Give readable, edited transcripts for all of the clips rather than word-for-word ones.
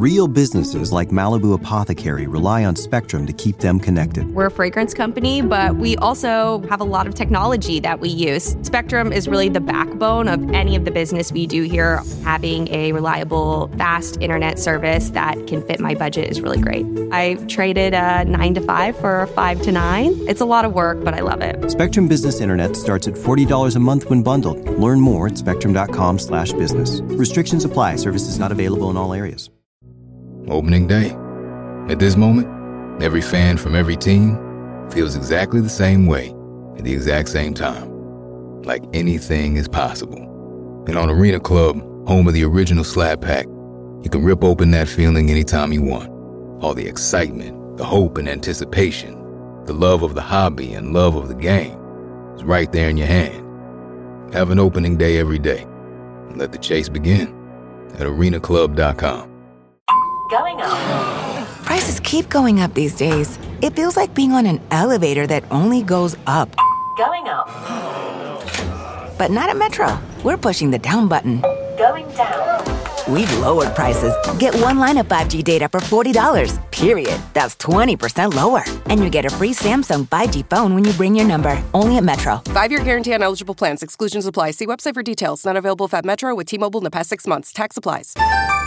Real businesses like Malibu Apothecary rely on Spectrum to keep them connected. We're a fragrance company, but we also have a lot of technology that we use. Spectrum is really the backbone of any of the business we do here. Having a reliable, fast internet service that can fit my budget is really great. I traded a 9 to 5 for a 5 to 9. It's a lot of work, but I love it. Spectrum Business Internet starts at $40 a month when bundled. Learn more at spectrum.com/business. Restrictions apply. Services not available in all areas. Opening day. At this moment, every fan from every team feels exactly the same way at the exact same time. Like anything is possible. And on Arena Club, home of the original Slab Pack, you can rip open that feeling anytime you want. All the excitement, the hope and anticipation, the love of the hobby and love of the game is right there in your hand. Have an opening day every day. And let the chase begin at arenaclub.com. Going up. Prices keep going up these days. It feels like being on an elevator that only goes up. Going up. But not at Metro. We're pushing the down button. Going down. We've lowered prices. Get one line of 5G data for $40, period. That's 20% lower. And you get a free Samsung 5G phone when you bring your number. Only at Metro. 5-year guarantee on eligible plans. Exclusions apply. See website for details. Not available at Metro with T-Mobile in the past 6 months. Tax applies.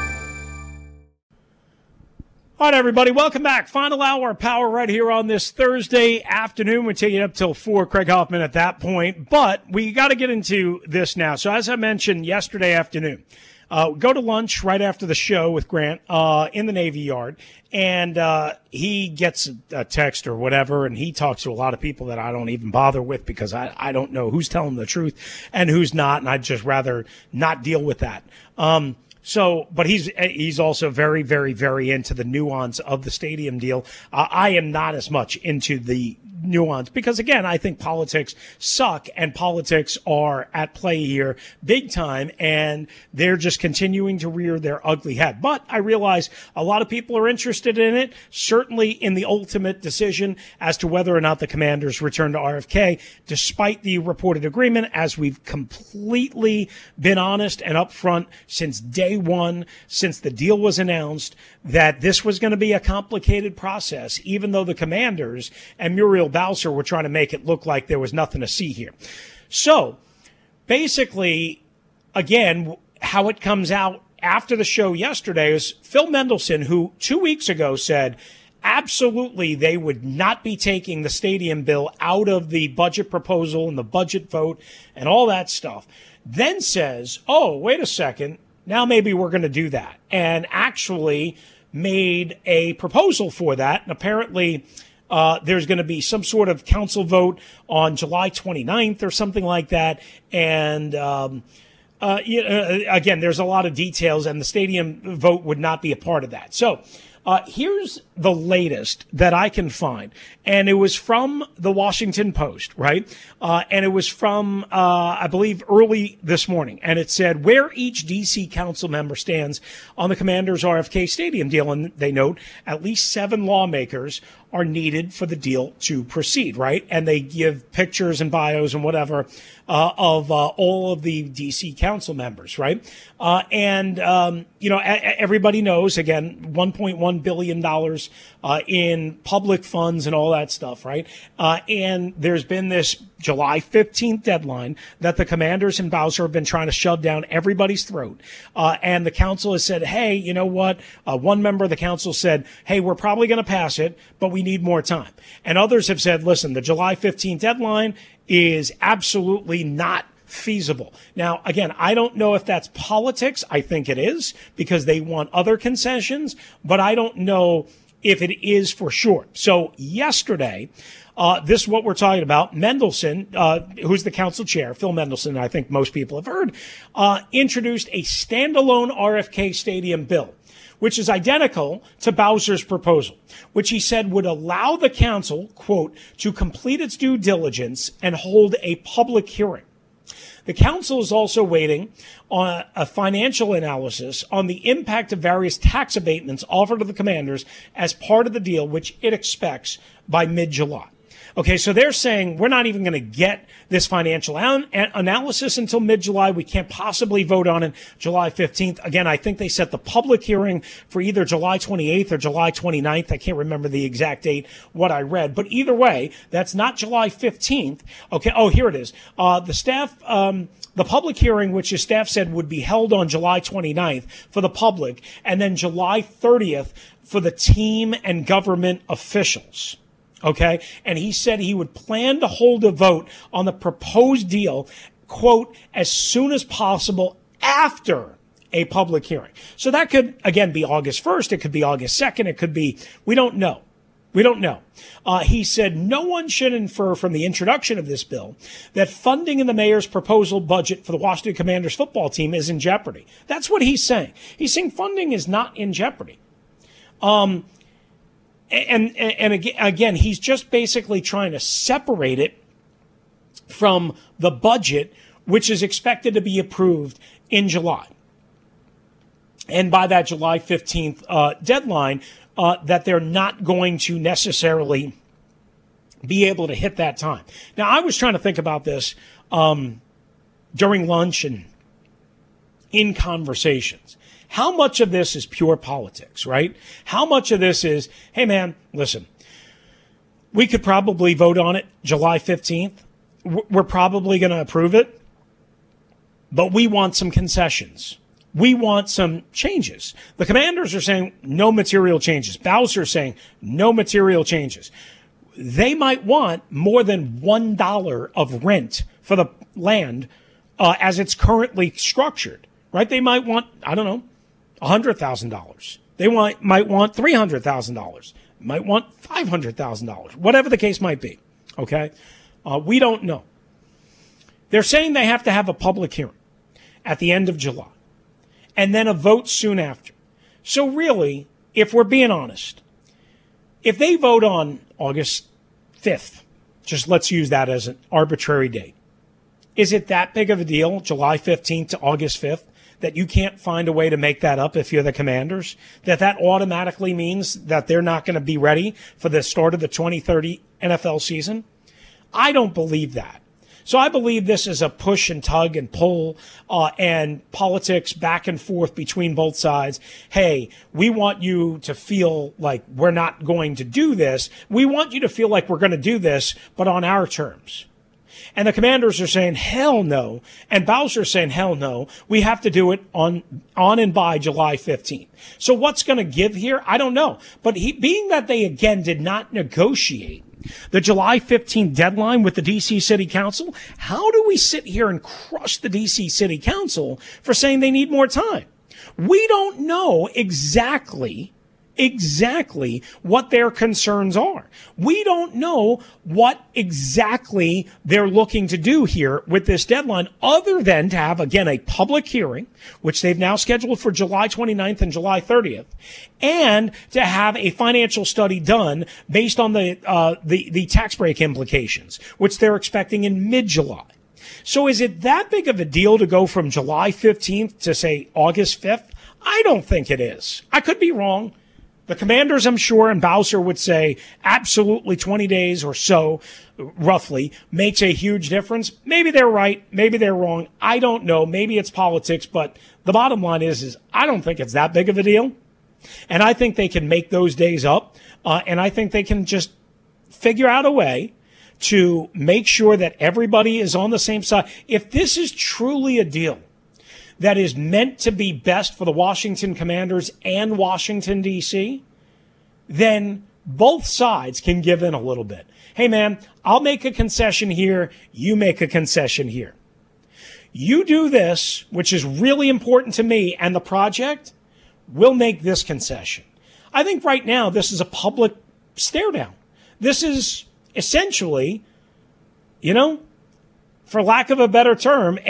All right, everybody, welcome back. Final hour of Power right here on this Thursday afternoon. We're taking it up till 4, Craig Hoffman at that point. But we got to get into this now. So as I mentioned yesterday afternoon, go to lunch right after the show with Grant in the Navy Yard, and he gets a text or whatever, and he talks to a lot of people that I don't even bother with because I don't know who's telling the truth and who's not, and I'd just rather not deal with that. But he's also very, very, very into the nuance of the stadium deal. I am not as much into the nuance because, again, I think politics suck and politics are at play here big time, and they're just continuing to rear their ugly head. But I realize a lot of people are interested in it, certainly in the ultimate decision as to whether or not the Commanders return to RFK, despite the reported agreement, as we've completely been honest and upfront since day one, since the deal was announced, that this was going to be a complicated process, even though the Commanders and Muriel Bowser were trying to make it look like there was nothing to see here. So basically, again, how it comes out after the show yesterday is Phil Mendelssohn, who 2 weeks ago said absolutely they would not be taking the stadium bill out of the budget proposal and the budget vote and all that stuff, then says, oh, wait a second, now maybe we're going to do that, and actually made a proposal for that. And apparently there's going to be some sort of council vote on July 29th or something like that. And again, there's a lot of details, and the stadium vote would not be a part of that. So here's the latest that I can find. And it was from the Washington Post, right? And it was from, I believe, early this morning. And it said where each D.C. council member stands on the Commanders RFK Stadium deal. And they note at least 7 lawmakers are needed for the deal to proceed, right? And they give pictures and bios and whatever of all of the D.C. council members, right? Everybody knows, again, $1.1 billion in public funds and all that stuff, right? And there's been this July 15th deadline that the Commanders and Bowser have been trying to shove down everybody's throat. And the council has said, hey, you know what? One member of the council said, hey, we're probably going to pass it, but we need more time. And others have said, listen, the July 15th deadline is absolutely not feasible. Now, again, I don't know if that's politics. I think it is because they want other concessions, but I don't know if it is for sure. So yesterday, this is what we're talking about. Mendelssohn, who's the council chair, Phil Mendelssohn, I think most people have heard, introduced a standalone RFK Stadium bill, which is identical to Bowser's proposal, which he said would allow the council, quote, to complete its due diligence and hold a public hearing. The council is also waiting on a financial analysis on the impact of various tax abatements offered to the Commanders as part of the deal, which it expects by mid-July. Okay, so they're saying we're not even going to get this financial analysis until mid-July. We can't possibly vote on it July 15th. Again, I think they set the public hearing for either July 28th or July 29th. I can't remember the exact date, what I read. But either way, that's not July 15th. Okay, oh, here it is. The public hearing, which the staff said would be held on July 29th for the public, and then July 30th for the team and government officials. Okay. And he said he would plan to hold a vote on the proposed deal, quote, as soon as possible after a public hearing. So that could, again, be August 1st. It could be August 2nd. It could be, we don't know. We don't know. He said no one should infer from the introduction of this bill that funding in the mayor's proposal budget for the Washington Commanders football team is in jeopardy. That's what he's saying. He's saying funding is not in jeopardy. And again, he's just basically trying to separate it from the budget, which is expected to be approved in July. And by that July 15th deadline, that they're not going to necessarily be able to hit that time. Now, I was trying to think about this during lunch and in conversations. How much of this is pure politics, right? How much of this is, hey, man, listen, we could probably vote on it July 15th. We're probably going to approve it, but we want some concessions. We want some changes. The Commanders are saying no material changes. Bowser is saying no material changes. They might want more than $1 of rent for the land as it's currently structured, right? They might want, I don't know, $100,000. They might want $300,000. Might want $500,000. Whatever the case might be. Okay, we don't know. They're saying they have to have a public hearing at the end of July, and then a vote soon after. So really, if we're being honest, if they vote on August 5th, just let's use that as an arbitrary date, is it that big of a deal, July 15th to August 5th? That you can't find a way to make that up if you're the Commanders, that automatically means that they're not going to be ready for the start of the 2030 NFL season? I don't believe that. So I believe this is a push and tug and pull and politics back and forth between both sides. Hey, we want you to feel like we're not going to do this. We want you to feel like we're going to do this, but on our terms. And the Commanders are saying, hell no. And Bowser's saying, hell no. We have to do it on and by July 15th. So what's going to give here? I don't know. But being that they, again, did not negotiate the July 15th deadline with the D.C. City Council, how do we sit here and crush the D.C. City Council for saying they need more time? We don't know exactly what their concerns are. We don't know what exactly they're looking to do here with this deadline, other than to have, again, a public hearing, which they've now scheduled for July 29th and July 30th, and to have a financial study done based on the tax break implications, which they're expecting in mid-July. So is it that big of a deal to go from July 15th to, say, August 5th? I don't think it is. I could be wrong. The Commanders, I'm sure, and Bowser would say absolutely 20 days or so, roughly, makes a huge difference. Maybe they're right. Maybe they're wrong. I don't know. Maybe it's politics. But the bottom line is I don't think it's that big of a deal. And I think they can make those days up. And I think they can just figure out a way to make sure that everybody is on the same side. If this is truly a deal that is meant to be best for the Washington Commanders and Washington, D.C., then both sides can give in a little bit. Hey, man, I'll make a concession here. You make a concession here. You do this, which is really important to me and the project, we'll make this concession. I think right now this is a public stare down. This is essentially, for lack of a better term,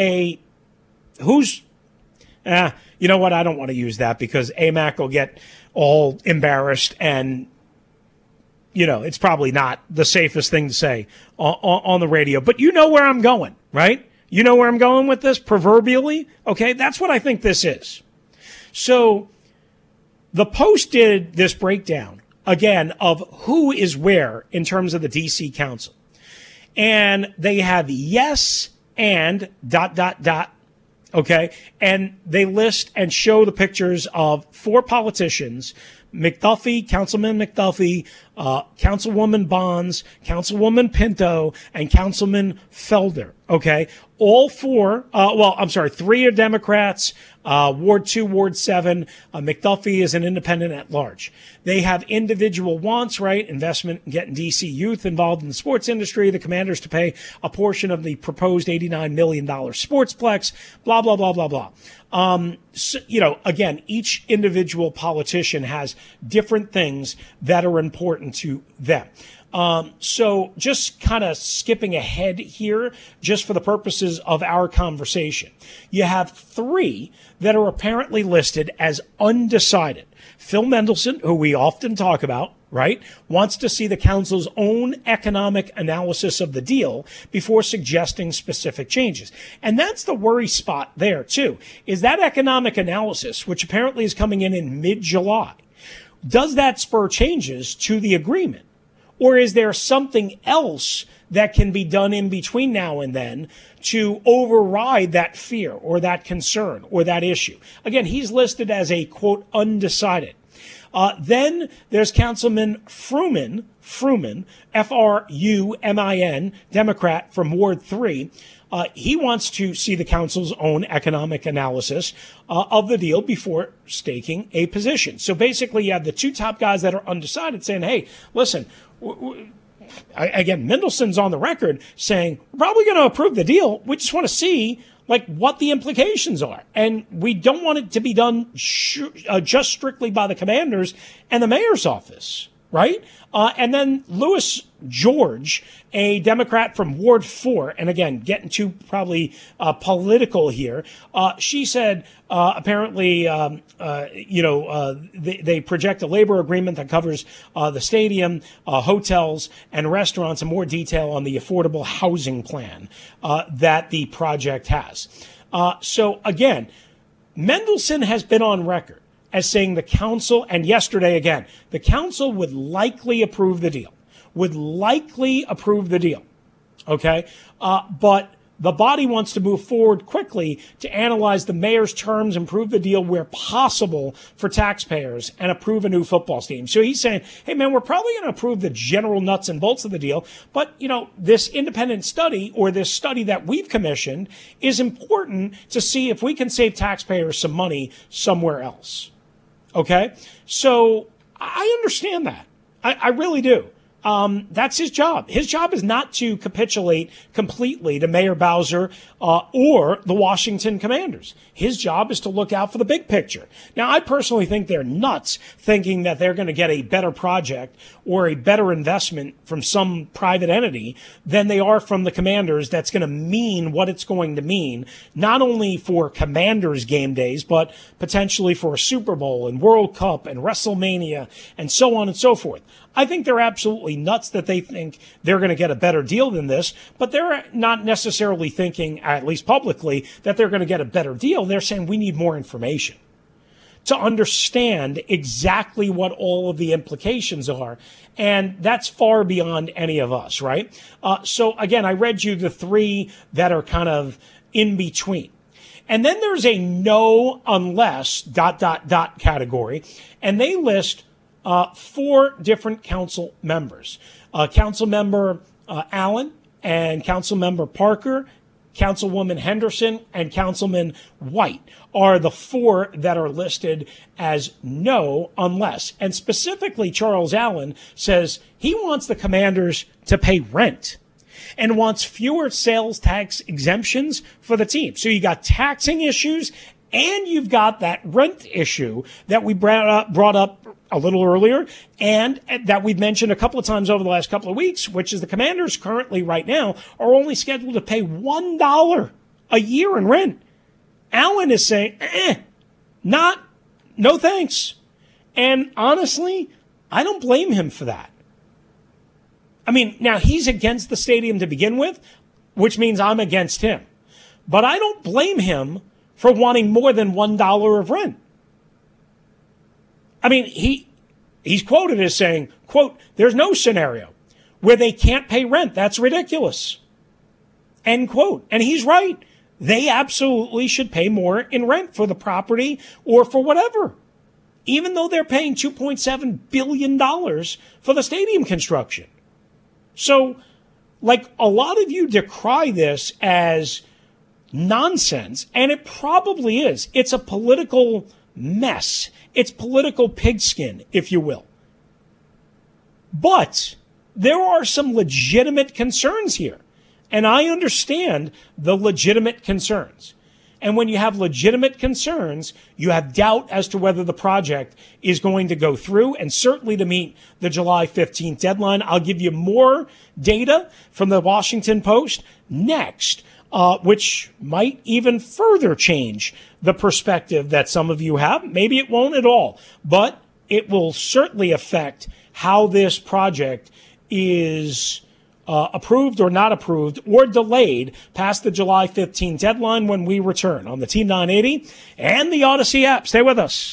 you know what? I don't want to use that because AMAC will get all embarrassed and, it's probably not the safest thing to say on the radio. But you know where I'm going, right? You know where I'm going with this, proverbially? Okay, that's what I think this is. So the Post did this breakdown again, of who is where in terms of the DC Council. And they have yes and ... Okay. And they list and show the pictures of 4 politicians, McDuffie, Councilman McDuffie, Councilwoman Bonds, Councilwoman Pinto, and Councilman Felder. Okay. All 4, 3 are Democrats, Ward 2, Ward 7. McDuffie is an independent at large. They have individual wants, right? Investment in getting DC youth involved in the sports industry, the Commanders to pay a portion of the proposed $89 million sportsplex, blah, blah, blah, blah, blah. So, again, each individual politician has different things that are important to them. So just kind of skipping ahead here, just for the purposes of our conversation, you have 3 that are apparently listed as undecided. Phil Mendelson, who we often talk about, right, wants to see the council's own economic analysis of the deal before suggesting specific changes. And that's the worry spot there, too, is that economic analysis, which apparently is coming in mid-July. Does that spur changes to the agreement? Or is there something else that can be done in between now and then to override that fear or that concern or that issue? Again, he's listed as a, quote, undecided. Then there's Councilman Frumin, Frumin, Democrat from Ward 3. He wants to see the council's own economic analysis of the deal before staking a position. So basically, you have the 2 top guys that are undecided saying, hey, listen, again, Mendelson's on the record saying, we're probably going to approve the deal. We just want to see what the implications are. And we don't want it to be done just strictly by the Commanders and the mayor's office, right? And then Louis George, a Democrat from Ward 4, and again, getting too probably political here, she said apparently, they project a labor agreement that covers the stadium, hotels, and restaurants, and more detail on the affordable housing plan that the project has. So again, Mendelson has been on record as saying the council, and yesterday again, the council would likely approve the deal. Okay? But the body wants to move forward quickly to analyze the mayor's terms, improve the deal where possible for taxpayers, and approve a new football stadium. So he's saying, hey, man, we're probably going to approve the general nuts and bolts of the deal. But, this independent study or this study that we've commissioned is important to see if we can save taxpayers some money somewhere else. Okay? So I understand that. I really do. That's his job. His job is not to capitulate completely to Mayor Bowser or the Washington Commanders. His job is to look out for the big picture. Now, I personally think they're nuts thinking that they're going to get a better project or a better investment from some private entity than they are from the Commanders. That's going to mean what it's going to mean, not only for Commanders game days, but potentially for a Super Bowl and World Cup and WrestleMania and so on and so forth. I think they're absolutely nuts that they think they're going to get a better deal than this, but they're not necessarily thinking, at least publicly, that they're going to get a better deal. They're saying we need more information to understand exactly what all of the implications are. And that's far beyond any of us, right? So again, I read you the 3 that are kind of in between. And then there's a no unless ... category, and they list 4 different council members. Council member Allen and Council member Parker, Councilwoman Henderson, and Councilman White are the 4 that are listed as no unless. And specifically, Charles Allen says he wants the Commanders to pay rent and wants fewer sales tax exemptions for the team. So you got taxing issues and you've got that rent issue that we brought up a little earlier and that we've mentioned a couple of times over the last couple of weeks, which is the Commanders currently right now are only scheduled to pay $1 a year in rent. Allen is saying, no thanks. And honestly, I don't blame him for that. I mean, now he's against the stadium to begin with, which means I'm against him. But I don't blame him for wanting more than $1 of rent. I mean, he He's quoted as saying, quote, "There's no scenario where they can't pay rent. That's ridiculous." End quote. And he's right. They absolutely should pay more in rent for the property or for whatever, even though they're paying $2.7 billion for the stadium construction. So, like, a lot of you decry this as nonsense, and it probably is. It's a political mess. It's political pigskin, if you will. But there are some legitimate concerns here, and I understand the legitimate concerns. And when you have legitimate concerns, you have doubt as to whether the project is going to go through, and certainly to meet the July 15th deadline. I'll give you more data from the Washington Post next, which might even further change the perspective that some of you have. Maybe it won't at all, but it will certainly affect how this project is approved or not approved or delayed past the July 15th deadline when we return on the Team 980 and the Odyssey app. Stay with us.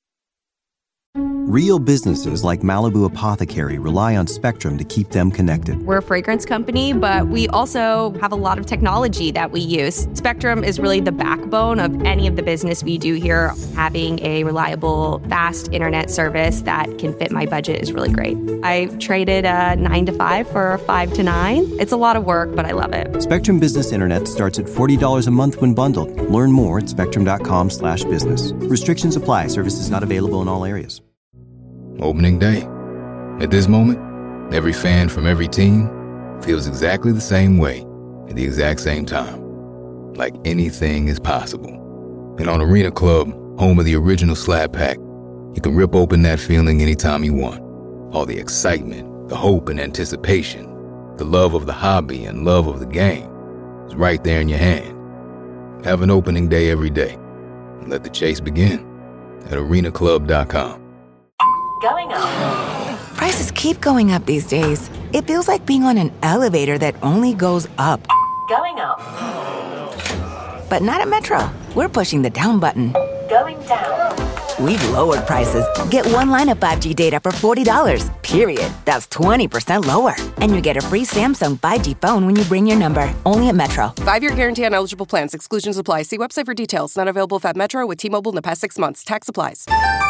Real businesses like Malibu Apothecary rely on Spectrum to keep them connected. We're a fragrance company, but we also have a lot of technology that we use. Spectrum is really the backbone of any of the business we do here. Having a reliable, fast internet service that can fit my budget is really great. I traded a 9 to 5 for a 5 to 9. It's a lot of work, but I love it. Spectrum Business Internet starts at $40 a month when bundled. Learn more at spectrum.com/business. Restrictions apply. Services not available in all areas. Opening day. At this moment, every fan from every team feels exactly the same way at the exact same time. Like anything is possible. And on Arena Club, home of the original Slab Pack, you can rip open that feeling anytime you want. All the excitement, the hope and anticipation, the love of the hobby and love of the game is right there in your hand. Have an opening day every day. And let the chase begin at arenaclub.com. Going up. Prices keep going up these days. It feels like being on an elevator that only goes up. Going up. But not at Metro. We're pushing the down button. Going down. We've lowered prices. Get one line of 5G data for $40, period. That's 20% lower. And you get a free Samsung 5G phone when you bring your number. Only at Metro. 5-year guarantee on eligible plans. Exclusions apply. See website for details. Not available at Metro with T-Mobile in the past 6 months. Tax applies.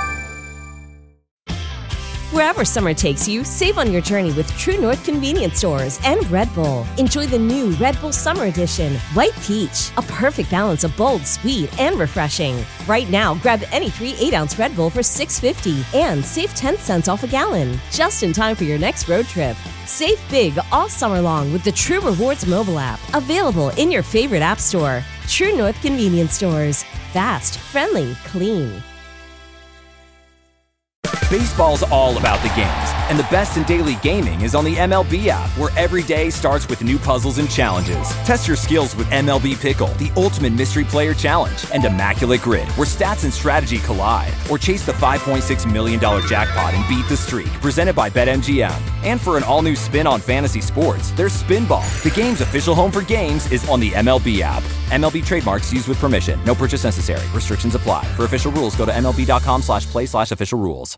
Wherever summer takes you, save on your journey with True North Convenience Stores and Red Bull. Enjoy the new Red Bull Summer Edition, White Peach, a perfect balance of bold, sweet, and refreshing. Right now, grab any 3 8-ounce Red Bull for $6.50 and save 10 cents off a gallon. Just in time for your next road trip. Save big all summer long with the True Rewards mobile app, available in your favorite app store. True North Convenience Stores. Fast, friendly, clean. Baseball's all about the games, and the best in daily gaming is on the MLB app, where every day starts with new puzzles and challenges. Test your skills with MLB Pickle, the ultimate mystery player challenge, and Immaculate Grid, where stats and strategy collide. Or chase the $5.6 million jackpot and beat the streak, presented by BetMGM. And for an all-new spin on fantasy sports, there's Spinball. The game's official home for games is on the MLB app. MLB trademarks used with permission. No purchase necessary. Restrictions apply. For official rules, go to MLB.com/play/official rules.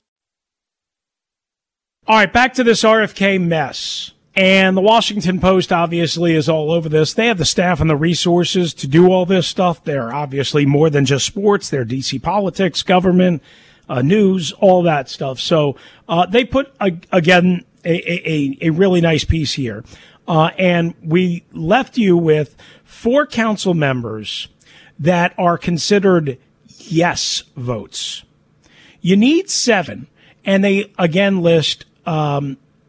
All right, back to this RFK mess. And the Washington Post obviously is all over this. They have the staff and the resources to do all this stuff. They're obviously more than just sports. They're DC politics, government, news, all that stuff. So they put, again, a really nice piece here. And we left you with 4 council members that are considered yes votes. You need 7. And they, again, list, let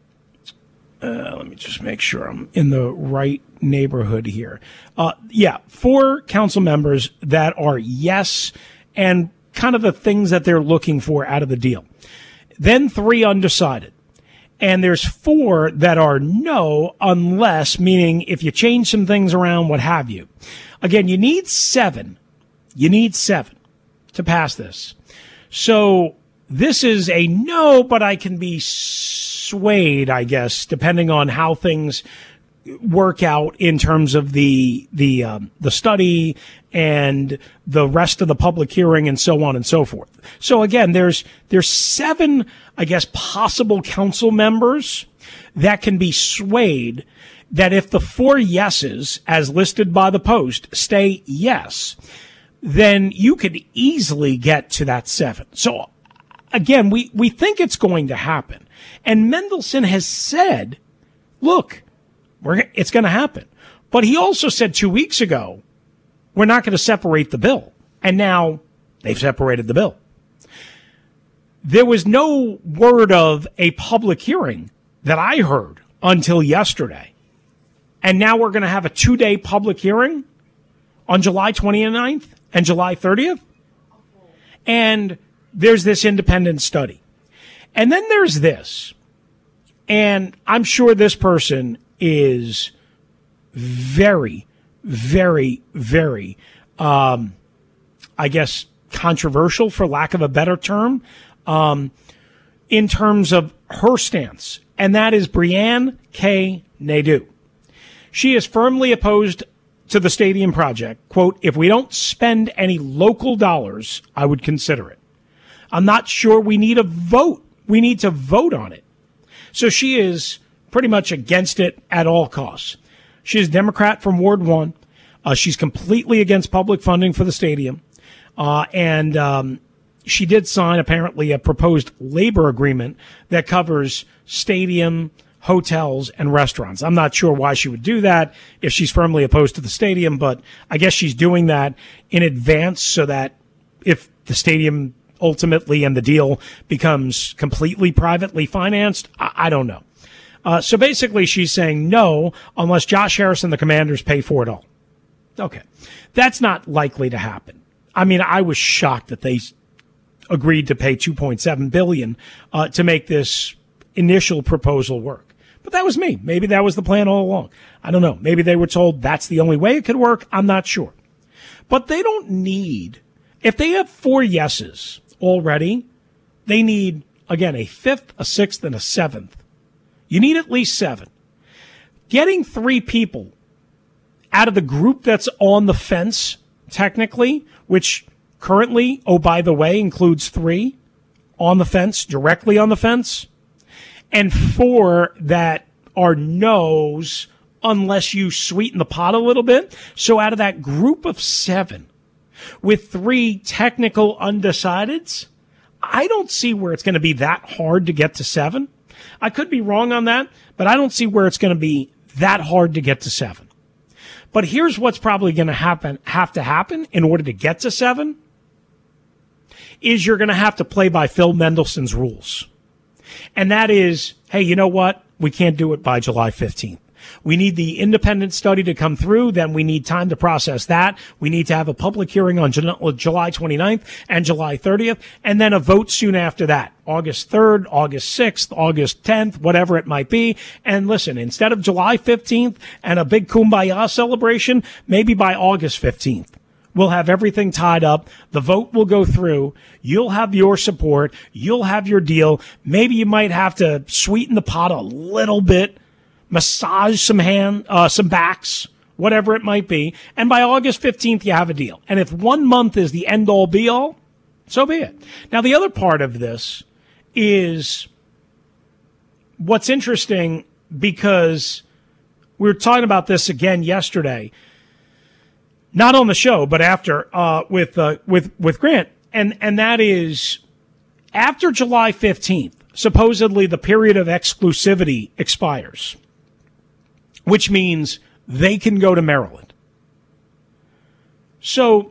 me just make sure I'm in the right neighborhood here. 4 council members that are yes and kind of the things that they're looking for out of the deal. Then 3 undecided. And there's 4 that are no unless, meaning if you change some things around, what have you. Again, you need 7. You need 7 to pass this. So this is a no, but I can be swayed, I guess, depending on how things, work out in terms of the study and the rest of the public hearing and so on and so forth. So again, there's 7, I guess, possible council members that can be swayed that if the 4 yeses, as listed by the Post, stay yes, then you could easily get to that 7. So again, we think it's going to happen. And Mendelson has said, look, it's going to happen. But he also said 2 weeks ago, we're not going to separate the bill. And now they've separated the bill. There was no word of a public hearing that I heard until yesterday. And now we're going to have a 2-day public hearing on July 29th and July 30th. And there's this independent study. And then there's this. And I'm sure this person is very, very, very, I guess, controversial, for lack of a better term, in terms of her stance. And that is Brianne K. Nadeau. She is firmly opposed to the stadium project. Quote, if we don't spend any local dollars, I would consider it. I'm not sure we need a vote. We need to vote on it. So she is pretty much against it at all costs. She is Democrat from Ward 1. She's completely against public funding for the stadium. And she did sign, apparently, a proposed labor agreement that covers stadium, hotels, and restaurants. I'm not sure why she would do that if she's firmly opposed to the stadium, but I guess she's doing that in advance so that if the stadium ultimately and the deal becomes completely privately financed, I don't know. So basically she's saying no unless Josh Harris and the Commanders pay for it all. Okay. That's not likely to happen. I mean, I was shocked that they agreed to pay $2.7 billion to make this initial proposal work. But that was me. Maybe that was the plan all along. I don't know. Maybe they were told that's the only way it could work. I'm not sure. But they don't need, if they have 4 yeses already, they need, again, a 5th, a 6th, and a 7th. You need at least 7. Getting 3 people out of the group that's on the fence, technically, which currently, oh, by the way, includes 3 on the fence, directly on the fence, and 4 that are no's unless you sweeten the pot a little bit. So out of that group of 7, with 3 technical undecideds, I don't see where it's going to be that hard to get to 7. I could be wrong on that, but I don't see where it's going to be that hard to get to 7. But here's what's probably going to have to happen in order to get to 7 is you're going to have to play by Phil Mendelson's rules. And that is, hey, you know what? We can't do it by July 15th. We need the independent study to come through. Then we need time to process that. We need to have a public hearing on July 29th and July 30th, and then a vote soon after that, August 3rd, August 6th, August 10th, whatever it might be. And listen, instead of July 15th and a big kumbaya celebration, maybe by August 15th. We'll have everything tied up. The vote will go through. You'll have your support. You'll have your deal. Maybe you might have to sweeten the pot a little bit, massage some backs, whatever it might be. And by August 15th, you have a deal. And if 1 month is the end all be all, so be it. Now, the other part of this is what's interesting, because we were talking about this again yesterday, not on the show, but after, with Grant. And that is after July 15th, supposedly the period of exclusivity expires, which means they can go to Maryland. So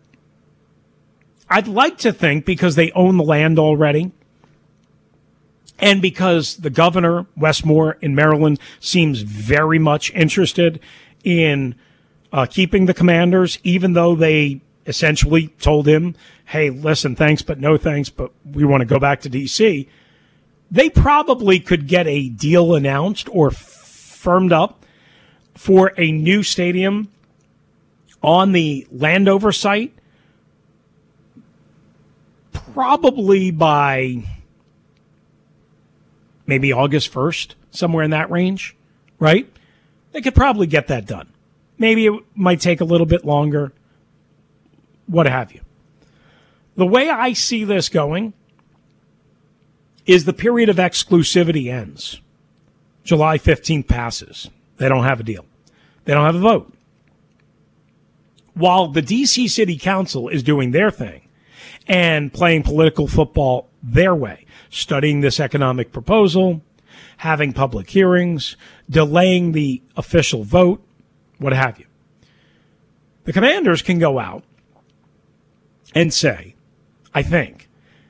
I'd like to think, because they own the land already, and because the governor, Wes Moore in Maryland, seems very much interested in keeping the Commanders, even though they essentially told him, hey, listen, thanks, but no thanks, but we want to go back to D.C., they probably could get a deal announced or firmed up for a new stadium on the Landover site probably by maybe August 1st, somewhere in that range, right? They could probably get that done. Maybe it might take a little bit longer, what have you. The way I see this going is the period of exclusivity ends. July 15th passes. They don't have a deal. They don't have a vote. While the D.C. City Council is doing their thing and playing political football their way, studying this economic proposal, having public hearings, delaying the official vote, what have you. The Commanders can go out and say, I think,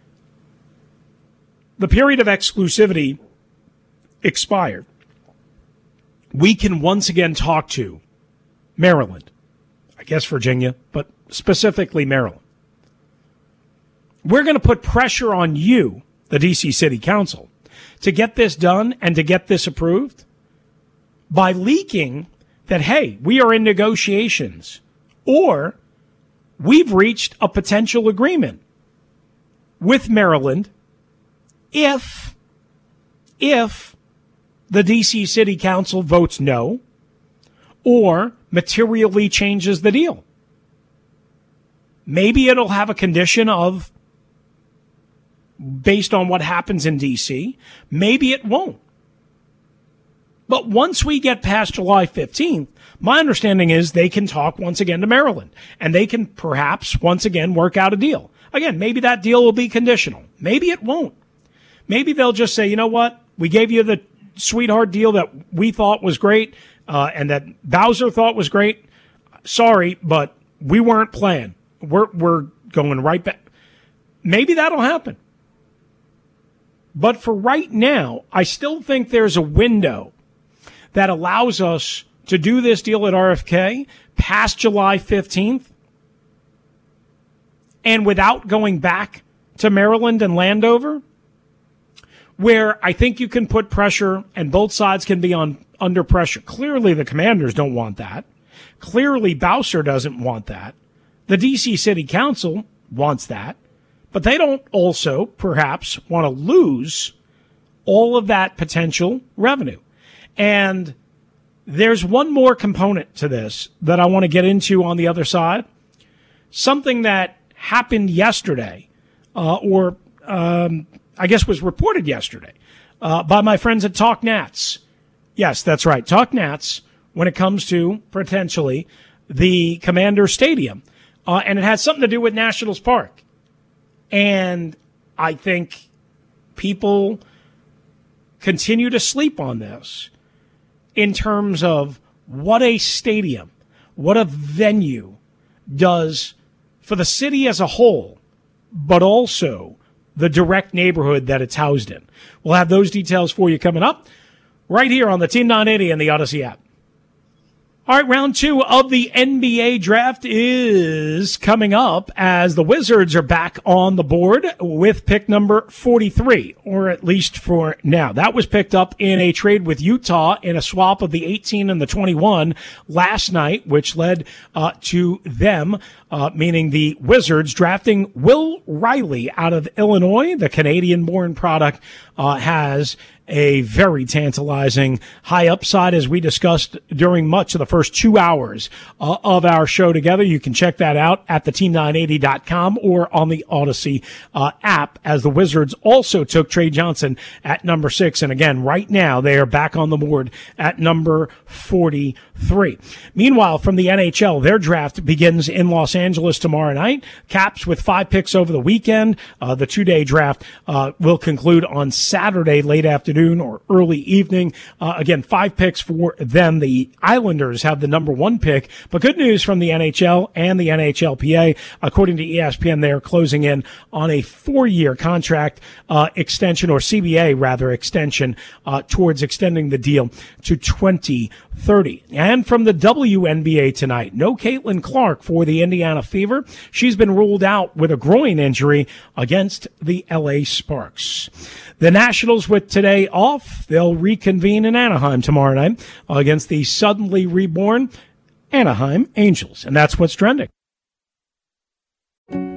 the period of exclusivity expired. We can once again talk to Maryland, I guess Virginia, but specifically Maryland. We're going to put pressure on you, the D.C. City Council, to get this done and to get this approved by leaking that, hey, we are in negotiations or we've reached a potential agreement with Maryland if the D.C. City Council votes no or materially changes the deal. Maybe it'll have a condition of based on what happens in D.C. Maybe it won't. But once we get past July 15th, my understanding is they can talk once again to Maryland, and they can perhaps once again work out a deal. Again, maybe that deal will be conditional. Maybe it won't. Maybe they'll just say, you know what? We gave you the sweetheart deal that we thought was great and that Bowser thought was great. Sorry, but we weren't playing. We're going right back. Maybe that'll happen. But for right now, I still think there's a window that allows us to do this deal at RFK past July 15th and without going back to Maryland and Landover, where I think you can put pressure and both sides can be under pressure. Clearly, the Commanders don't want that. Clearly, Bowser doesn't want that. The D.C. City Council wants that. But they don't also, perhaps, want to lose all of that potential revenue. And there's one more component to this that I want to get into on the other side. Something that happened yesterday, I guess was reported yesterday, by my friends at Talk Nats. Yes, that's right, Talk Nats, when it comes to, potentially, the Commander Stadium. And it has something to do with Nationals Park. And I think people continue to sleep on this in terms of what a stadium, what a venue does for the city as a whole, but also the direct neighborhood that it's housed in. We'll have those details for you coming up right here on the Team 980 and the Odyssey app. All right, round 2 of the NBA draft is coming up as the Wizards are back on the board with pick number 43, or at least for now. That was picked up in a trade with Utah in a swap of the 18 and the 21 last night, which led to them, meaning the Wizards, drafting Will Riley out of Illinois. The Canadian-born product has a very tantalizing high upside, as we discussed during much of the first 2 hours of our show together. You can check that out at theteam980.com or on the Odyssey app, as the Wizards also took Trey Johnson at number 6. And again, right now, they are back on the board at number 43. Meanwhile, from the NHL, their draft begins in Los Angeles tomorrow night. Caps with 5 picks over the weekend. The 2-day draft will conclude on Saturday, late afternoon or early evening. Again, 5 picks for them. The Islanders have the number 1 pick, but good news from the NHL and the NHLPA. According to ESPN, they are closing in on a 4-year contract extension, or CBA rather, extension towards extending the deal to 2030. And from the WNBA tonight, no Caitlin Clark for the Indiana Fever. She's been ruled out with a groin injury against the LA Sparks. The Nationals with today off. They'll reconvene in Anaheim tomorrow night against the suddenly reborn Anaheim Angels. And that's what's trending.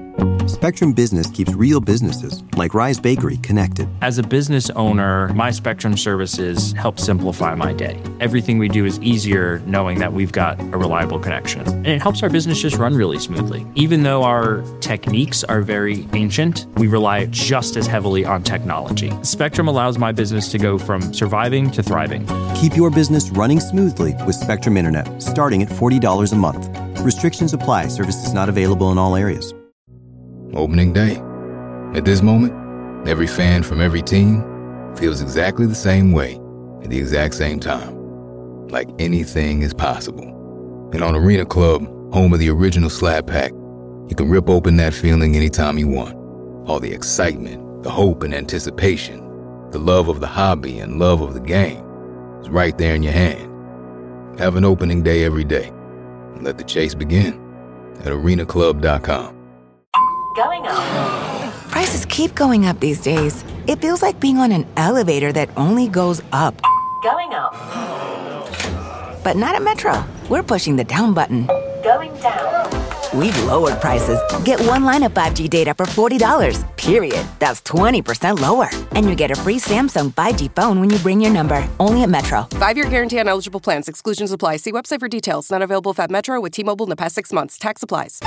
Spectrum Business keeps real businesses, like Rise Bakery, connected. As a business owner, my Spectrum services help simplify my day. Everything we do is easier knowing that we've got a reliable connection. And it helps our business just run really smoothly. Even though our techniques are very ancient, we rely just as heavily on technology. Spectrum allows my business to go from surviving to thriving. Keep your business running smoothly with Spectrum Internet, starting at $40 a month. Restrictions apply. Services not available in all areas. Opening day. At this moment, every fan from every team feels exactly the same way at the exact same time. Like anything is possible. And on Arena Club, home of the original Slab Pack, you can rip open that feeling anytime you want. All the excitement, the hope and anticipation, the love of the hobby and love of the game is right there in your hand. Have an opening day every day. And let the chase begin at arenaclub.com. Going up. Prices keep going up these days. It feels like being on an elevator that only goes up. Going up. But not at Metro. We're pushing the down button. Going down. We've lowered prices. Get one line of 5G data for $40, period. That's 20% lower. And you get a free Samsung 5G phone when you bring your number. Only at Metro. 5-year guarantee on eligible plans. Exclusions apply. See website for details. Not available at Metro with T-Mobile in the past 6 months. Tax applies.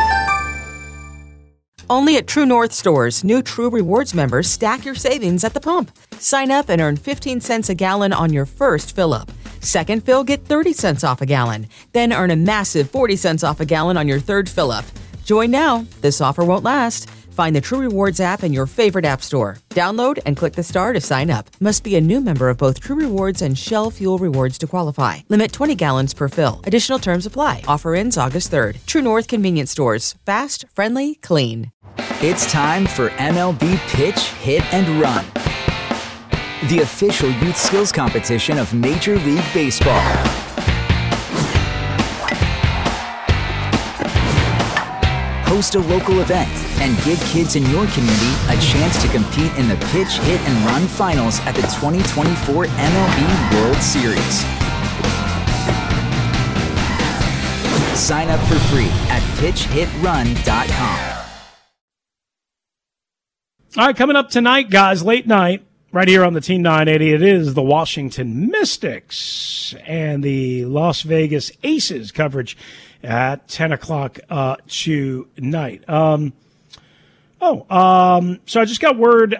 Only at True North stores, new True Rewards members stack your savings at the pump. Sign up and earn 15 cents a gallon on your first fill-up. Second fill, get 30 cents off a gallon. Then earn a massive 40 cents off a gallon on your third fill-up. Join now. This offer won't last. Find the True Rewards app in your favorite app store. Download and click the star to sign up. Must be a new member of both True Rewards and Shell Fuel Rewards to qualify. Limit 20 gallons per fill. Additional terms apply. Offer ends August 3rd. True North Convenience Stores. Fast, friendly, clean. It's time for MLB Pitch, Hit, and Run, the official youth skills competition of Major League Baseball. Host a local event and give kids in your community a chance to compete in the Pitch, Hit, and Run Finals at the 2024 MLB World Series. Sign up for free at pitchhitrun.com. All right, coming up tonight, guys, late night, right here on the Team 980, it is the Washington Mystics and the Las Vegas Aces coverage at 10 o'clock tonight. So I just got word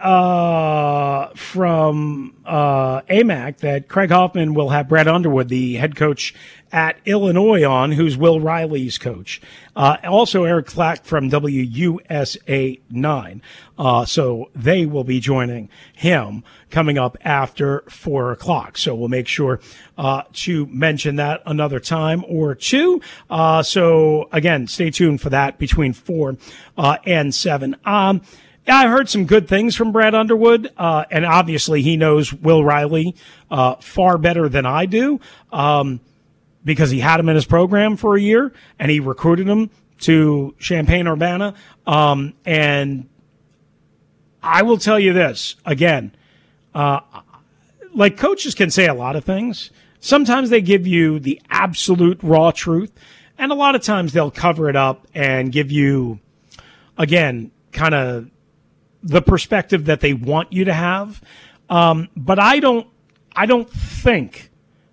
from AMAC that Craig Hoffman will have Brad Underwood, the head coach at Illinois, on, who's Will Riley's coach. Also Eric Clack from WUSA 9. So they will be joining him coming up after 4 o'clock. So we'll make sure to mention that another time or two. So again, stay tuned for that between 4 and 7. I heard some good things from Brad Underwood, and obviously he knows Will Riley far better than I do, because he had him in his program for a year and he recruited him to Champaign-Urbana. And I will tell you this again, like coaches can say a lot of things. Sometimes they give you the absolute raw truth, and a lot of times they'll cover it up and give you, again, kind of the perspective that they want you to have. But I don't think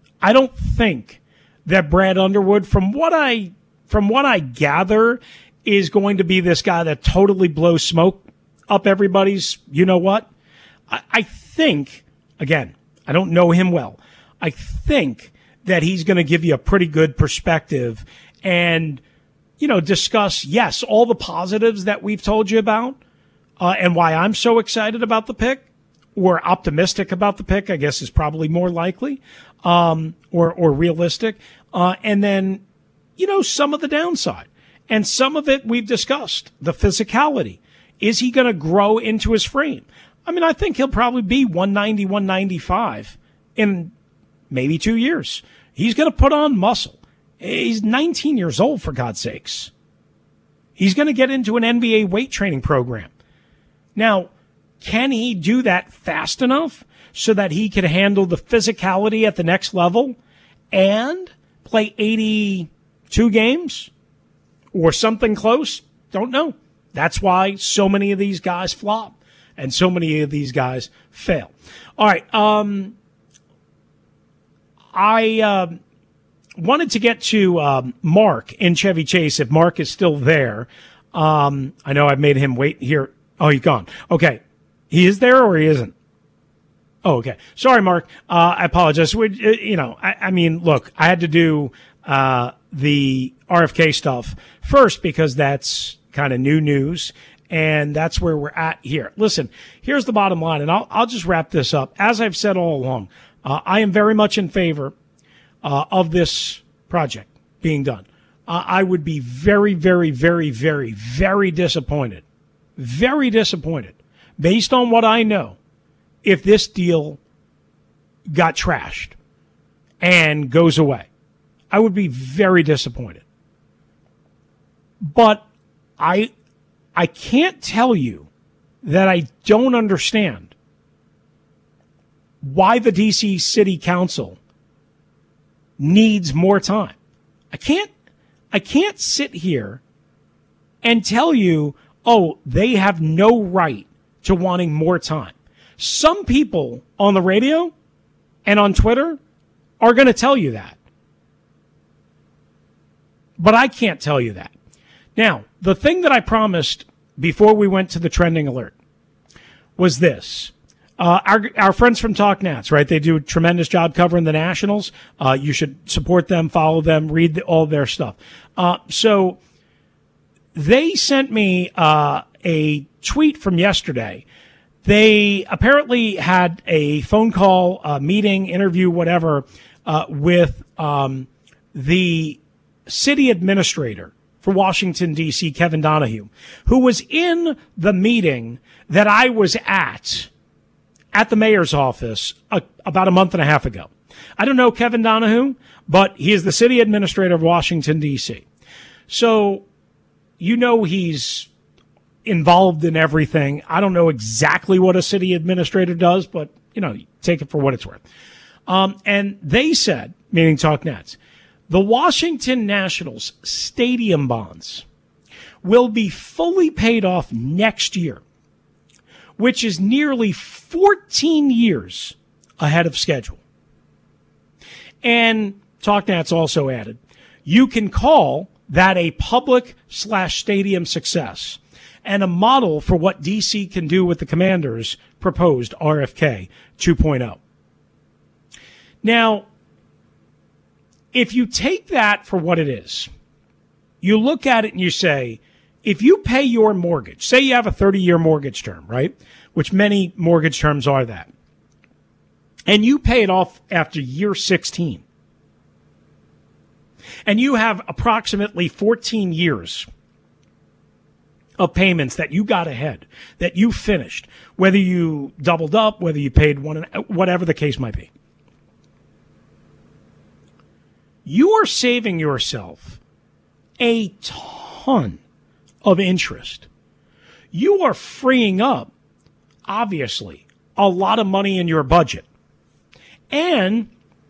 that Brad Underwood, from what I gather, is going to be this guy that totally blows smoke up everybody's, you know what? I think, again, I don't know him well. I think that he's going to give you a pretty good perspective and, discuss, yes, all the positives that we've told you about, and why I'm so excited about the pick, or optimistic about the pick, I guess is probably more likely, or realistic. And then, some of the downside. And some of it we've discussed, the physicality. Is he going to grow into his frame? I mean, I think he'll probably be 190, 195 in maybe 2 years. He's going to put on muscle. He's 19 years old, for God's sakes. He's going to get into an NBA weight training program. Now, can he do that fast enough so that he can handle the physicality at the next level and play 82 games or something close? Don't know. That's why so many of these guys flop and so many of these guys fail. All right. I wanted to get to Mark in Chevy Chase, if Mark is still there. I know I've made him wait here. Oh, he's gone. Okay. He is there or he isn't? Oh, okay. Sorry, Mark. I apologize. I mean, look, I had to do the RFK stuff first because that's kind of new news, and that's where we're at here. Listen, here's the bottom line, and I'll just wrap this up. As I've said all along, I am very much in favor of this project being done. I would be very, very, very, very, very disappointed, based on what I know, if this deal got trashed and goes away. I would be very disappointed. But I can't tell you that I don't understand why the D.C. City Council needs more time. I can't sit here and tell you, oh, they have no right to wanting more time. Some people on the radio and on Twitter are going to tell you that. But I can't tell you that. Now, the thing that I promised before we went to the trending alert was this. Our friends from Talk Nats, right? They do a tremendous job covering the Nationals. You should support them, follow them, read all their stuff. So they sent me a tweet from yesterday. They apparently had a phone call, meeting, interview, whatever, with the city administrator for Washington, D.C., Kevin Donahue, who was in the meeting that I was at the mayor's office about a month and a half ago. I don't know Kevin Donahue, but he is the city administrator of Washington, D.C. So, he's involved in everything. I don't know exactly what a city administrator does, but, take it for what it's worth. And they said, meaning Talk Nats, the Washington Nationals stadium bonds will be fully paid off next year, which is nearly 14 years ahead of schedule. And Talk Nats also added, you can call that a public/stadium success and a model for what DC can do with the Commanders' proposed RFK 2.0. Now, if you take that for what it is, you look at it and you say, if you pay your mortgage, say you have a 30-year mortgage term, right, which many mortgage terms are that, and you pay it off after year 16, and you have approximately 14 years of payments that you got ahead, that you finished, whether you doubled up, whether you paid one, whatever the case might be. You are saving yourself a ton of interest. You are freeing up, obviously, a lot of money in your budget. And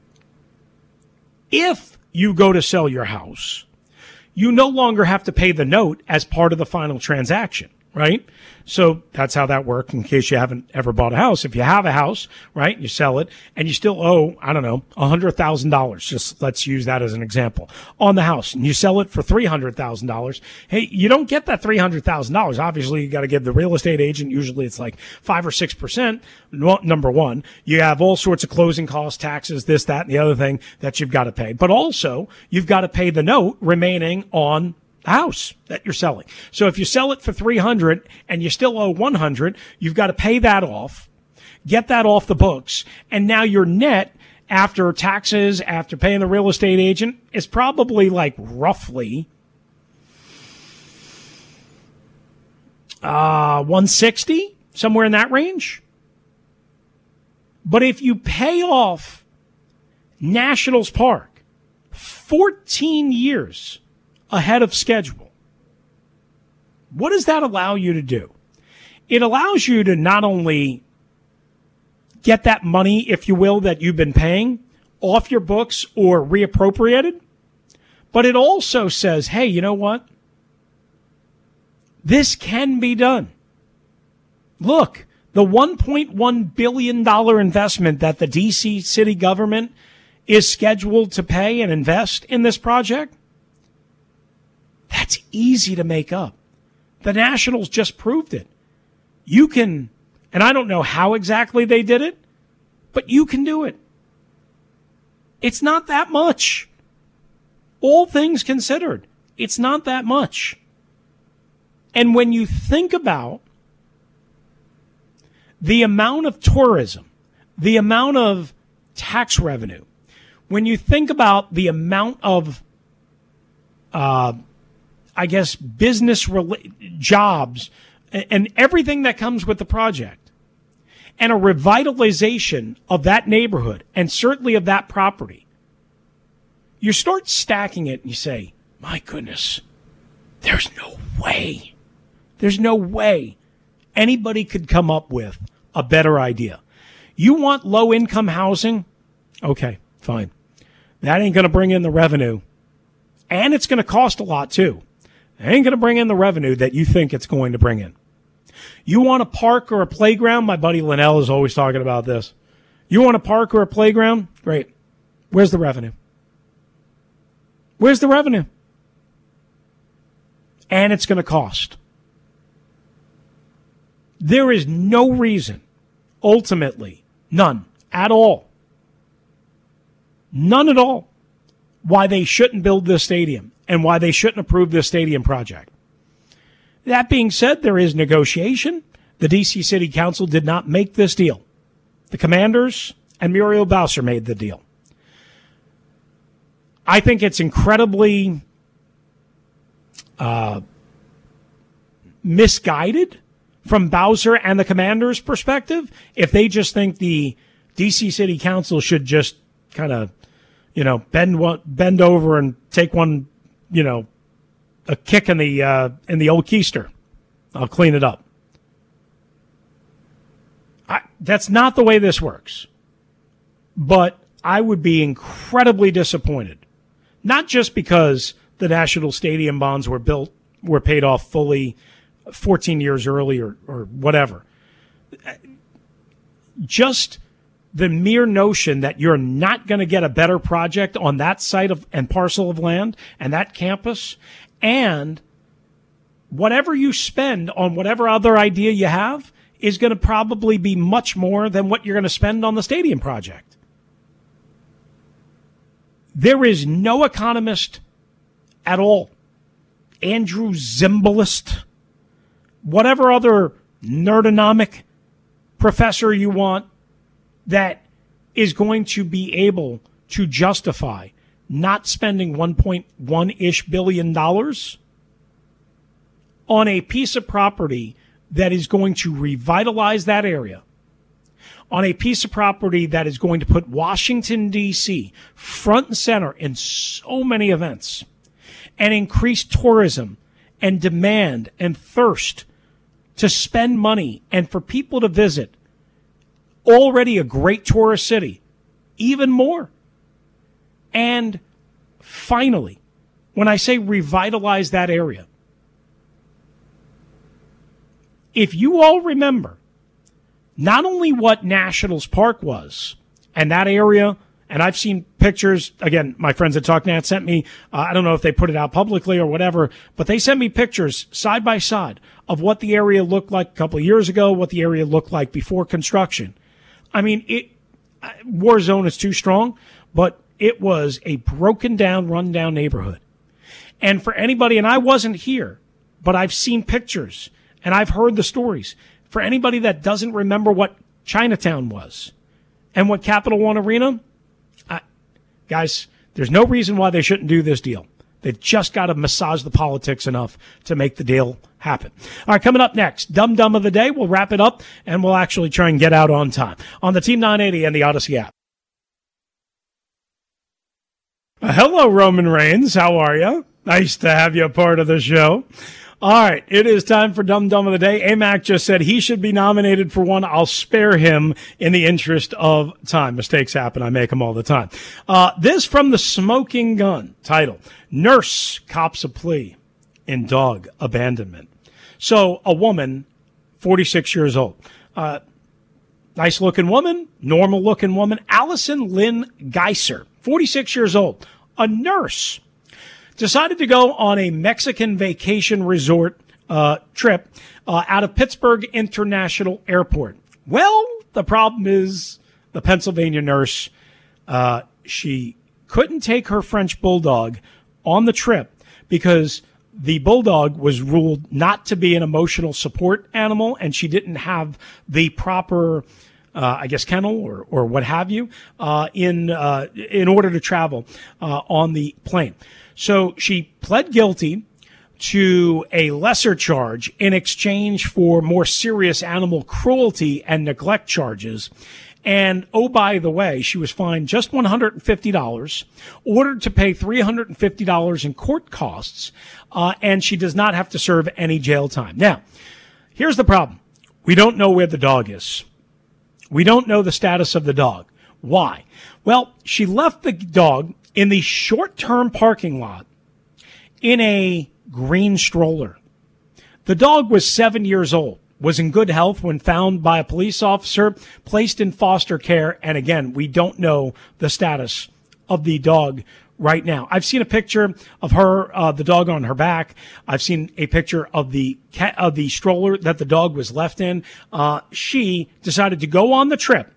if you go to sell your house, you no longer have to pay the note as part of the final transaction, right? So that's how that works in case you haven't ever bought a house. If you have a house, right, you sell it and you still owe, I don't know, $100,000. Just let's use that as an example on the house, and you sell it for $300,000. Hey, you don't get that $300,000. Obviously, you got to give the real estate agent. Usually it's like 5 or 6%. Number one, you have all sorts of closing costs, taxes, this, that, and the other thing that you've got to pay. But also you've got to pay the note remaining on house that you're selling. So if you sell it for $300 and you still owe $100, you've got to pay that off, get that off the books, and now your net after taxes, after paying the real estate agent, is probably like roughly $160, somewhere in that range. But if you pay off Nationals Park 14 years ahead of schedule, what does that allow you to do? It allows you to not only get that money, if you will, that you've been paying off your books or reappropriated, but it also says, hey, you know what? This can be done. Look, the $1.1 billion investment that the D.C. city government is scheduled to pay and invest in this project, that's easy to make up. The Nationals just proved it. You can, and I don't know how exactly they did it, but you can do it. It's not that much. All things considered, it's not that much. And when you think about the amount of tourism, the amount of tax revenue, when you think about the amount of, business jobs and everything that comes with the project, and a revitalization of that neighborhood and certainly of that property, you start stacking it and you say, my goodness, there's no way anybody could come up with a better idea. You want low-income housing? Okay, fine. That ain't going to bring in the revenue, and it's going to cost a lot, too. It ain't going to bring in the revenue that you think it's going to bring in. You want a park or a playground? My buddy Linnell is always talking about this. You want a park or a playground? Great. Where's the revenue? Where's the revenue? And it's going to cost. There is no reason, ultimately, none at all, none at all, why they shouldn't build this stadium and why they shouldn't approve this stadium project. That being said, there is negotiation. The D.C. City Council did not make this deal. The Commanders and Muriel Bowser made the deal. I think it's incredibly misguided from Bowser and the Commanders' perspective if they just think the D.C. City Council should just kind of, bend over and take one, a kick in the old keister. I'll clean it up. That's not the way this works. But I would be incredibly disappointed, not just because the National Stadium bonds were paid off fully 14 years early or whatever. Just the mere notion that you're not going to get a better project on that site and parcel of land and that campus, and whatever you spend on whatever other idea you have is going to probably be much more than what you're going to spend on the stadium project. There is no economist at all, Andrew Zimbalist, whatever other nerdonomic professor you want, that is going to be able to justify not spending $1.1-ish billion on a piece of property that is going to revitalize that area, on a piece of property that is going to put Washington, D.C. front and center in so many events, and increase tourism and demand and thirst to spend money and for people to visit already a great tourist city, even more. And finally, when I say revitalize that area, if you all remember not only what Nationals Park was and that area, and I've seen pictures, again, my friends at TalkNet sent me, I don't know if they put it out publicly or whatever, but they sent me pictures side by side of what the area looked like a couple of years ago, what the area looked like before construction. I mean, war zone is too strong, but it was a broken down, run down neighborhood. And for anybody, and I wasn't here, but I've seen pictures and I've heard the stories. For anybody that doesn't remember what Chinatown was and what Capital One Arena, guys, there's no reason why they shouldn't do this deal. They've just got to massage the politics enough to make the deal happen. All right, coming up next, Dumb of the Day. We'll wrap it up, and we'll actually try and get out on time on the Team 980 and the Odyssey app. Hello, Roman Reigns. How are you? Nice to have you a part of the show. All right, it is time for Dumb of the Day. AMAC just said he should be nominated for one. I'll spare him in the interest of time. Mistakes happen. I make them all the time. This from The Smoking Gun, title, Nurse Cops a Plea in Dog Abandonment. So a woman, 46 years old, nice-looking woman, normal-looking woman, Allison Lynn Geiser, 46 years old, a nurse, decided to go on a Mexican vacation resort trip out of Pittsburgh International Airport. Well, the problem is the Pennsylvania nurse, she couldn't take her French bulldog on the trip because the bulldog was ruled not to be an emotional support animal, and she didn't have the proper, kennel or what have you, in order to travel on the plane. So she pled guilty to a lesser charge in exchange for more serious animal cruelty and neglect charges. And, oh, by the way, she was fined just $150, ordered to pay $350 in court costs, and she does not have to serve any jail time. Now, here's the problem. We don't know where the dog is. We don't know the status of the dog. Why? Well, she left the dog in the short-term parking lot in a green stroller. The dog was 7 years old, was in good health when found by a police officer, placed in foster care, and again, we don't know the status of the dog right now. I've seen a picture of her, the dog on her back. I've seen a picture of the stroller that the dog was left in. She decided to go on the trip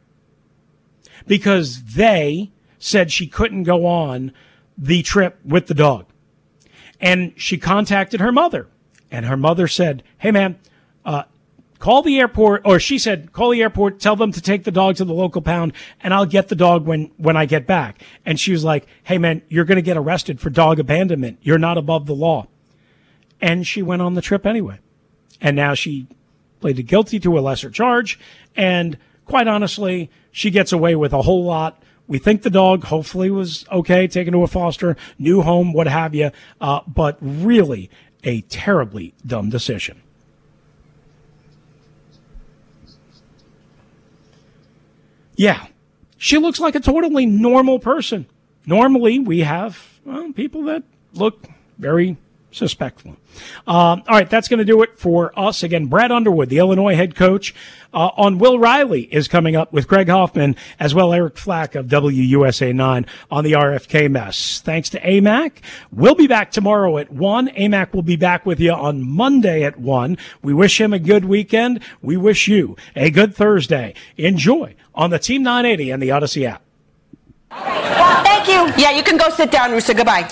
because they said she couldn't go on the trip with the dog. And she contacted her mother, and her mother said, hey, man, call the airport, or she said, call the airport, tell them to take the dog to the local pound, and I'll get the dog when I get back. And she was like, hey, man, you're going to get arrested for dog abandonment. You're not above the law. And she went on the trip anyway. And now she pleaded guilty to a lesser charge, and quite honestly, she gets away with a whole lot. We think the dog hopefully was okay, taken to a foster, new home, what have you, but really a terribly dumb decision. Yeah, she looks like a totally normal person. Normally, we have people that look very suspectful. All right, that's going to do it for us. Again, Brad Underwood, the Illinois head coach, on Will Riley is coming up with Craig Hoffman, as well Eric Flack of WUSA 9 on the RFK mess. Thanks to AMAC. We'll be back tomorrow at 1. AMAC will be back with you on Monday at 1. We wish him a good weekend. We wish you a good Thursday. Enjoy on the Team 980 and the Odyssey app. Thank you. Yeah, you can go sit down, Rooster. Goodbye.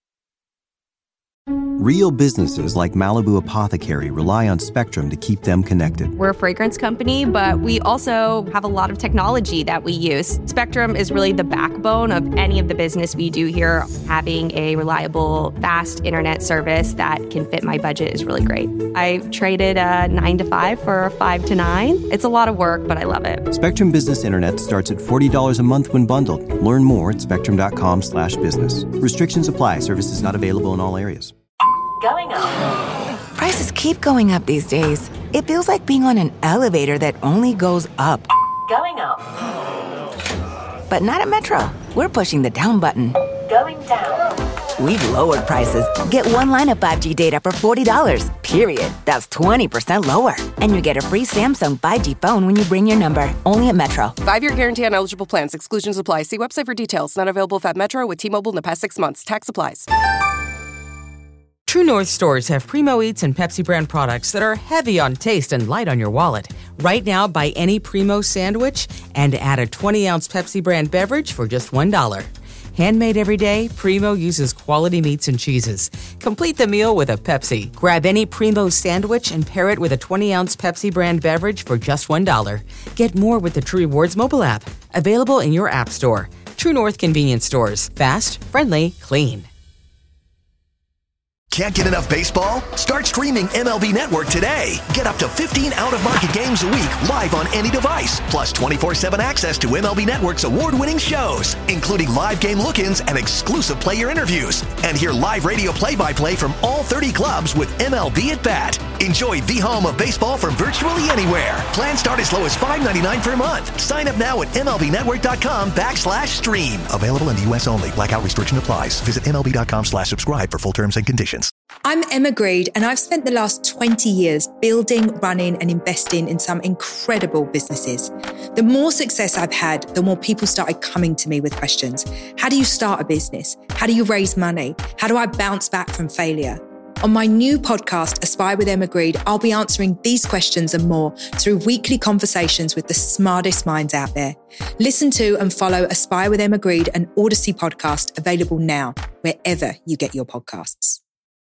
Real businesses like Malibu Apothecary rely on Spectrum to keep them connected. We're a fragrance company, but we also have a lot of technology that we use. Spectrum is really the backbone of any of the business we do here. Having a reliable, fast internet service that can fit my budget is really great. I've traded a 9 to 5 for a 5 to 9. It's a lot of work, but I love it. Spectrum Business Internet starts at $40 a month when bundled. Learn more at spectrum.com/business. Restrictions apply. Services not available in all areas. Going up. Prices keep going up these days. It feels like being on an elevator that only goes up. Going up. But not at Metro. We're pushing the down button. Going down. We've lowered prices. Get one line of 5G data for $40, period. That's 20% lower. And you get a free Samsung 5G phone when you bring your number. Only at Metro. 5-year guarantee on eligible plans. Exclusions apply. See website for details. Not available at Metro with T-Mobile in the past 6 months. Tax applies. True North stores have Primo Eats and Pepsi brand products that are heavy on taste and light on your wallet. Right now, buy any Primo sandwich and add a 20-ounce Pepsi brand beverage for just $1. Handmade every day, Primo uses quality meats and cheeses. Complete the meal with a Pepsi. Grab any Primo sandwich and pair it with a 20-ounce Pepsi brand beverage for just $1. Get more with the True Rewards mobile app. Available in your app store. True North convenience stores. Fast, friendly, clean. Can't get enough baseball? Start streaming MLB Network today. Get up to 15 out-of-market games a week live on any device. Plus 24/7 access to MLB Network's award-winning shows, including live game look-ins and exclusive player interviews. And hear live radio play-by-play from all 30 clubs with MLB at Bat. Enjoy the home of baseball from virtually anywhere. Plans start as low as $5.99 per month. Sign up now at MLBnetwork.com/stream. Available in the U.S. only. Blackout restriction applies. Visit MLB.com/subscribe for full terms and conditions. I'm Emma Greed, and I've spent the last 20 years building, running, and investing in some incredible businesses. The more success I've had, the more people started coming to me with questions. How do you start a business? How do you raise money? How do I bounce back from failure? On my new podcast, Aspire with Emma Greed, I'll be answering these questions and more through weekly conversations with the smartest minds out there. Listen to and follow Aspire with Emma Greed, an Odyssey podcast, available now, wherever you get your podcasts.